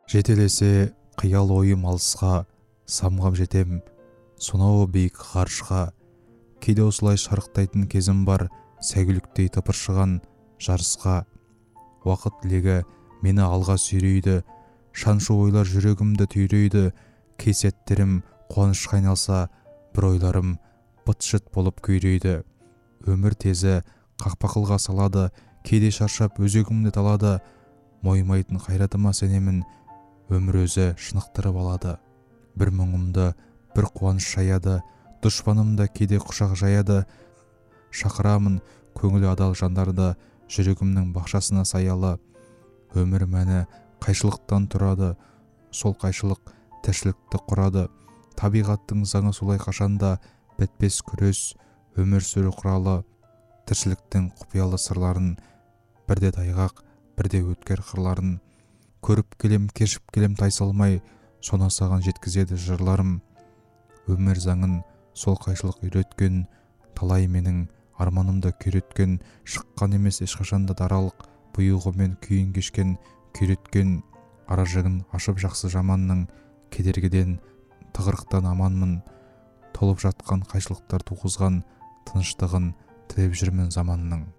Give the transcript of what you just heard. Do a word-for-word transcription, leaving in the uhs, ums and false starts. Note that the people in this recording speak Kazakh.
Жетелесе қиял ойым алысқа, самғап жетем сонау биік ғарышқа. Кейде осылай шарықтайтын кезім бар, сәйгүліктей тыпыршыған жарысқа. Уақыт легі мені алға сүйрейді, шаншу ойлар жүрегімді түйрейді. Кей сәттерім қуанышқа айналса, бір ойларым быт-шыт болып күйрейді. Өмір тезі қақпақылға салады, кейде шаршап өзегімді талады. Мойымайтын қайратыма сенемін, өмір өзі шынықтырып алады. Бір мұңымды бір қуаныш шаяды, дұшпанымда кейде құшақ жаяды. Шақырамын көңілі адал жандарды, жүрегімнің бақшасына саялы. Өмір мәні қайшылықтан тұрады, сол қайшылық тіршілікті құрады. Табиғаттың заңы солай, қашанда бітпес күрес, өмір сүру құралы. Тіршіліктің құпиялы сырларын, бірде тайғақ, бірде өткер қырларын. Көріп келем, кешіп келем тайсалмай, сона саған жеткізеді жырларым. Өмір заңын сол қайшылық үйреткен, талай менің арманымды күйреткен. Шыққан емес ешқашанда даралық, бұйығымен күйін кешкен, күйреткен. Ара жігін ашып жақсы жаманның, кедергіден тығырықтан аманмын. Толып жатқан қайшылықтар туғызған, тыныштығын тілеп жүрмін заманның.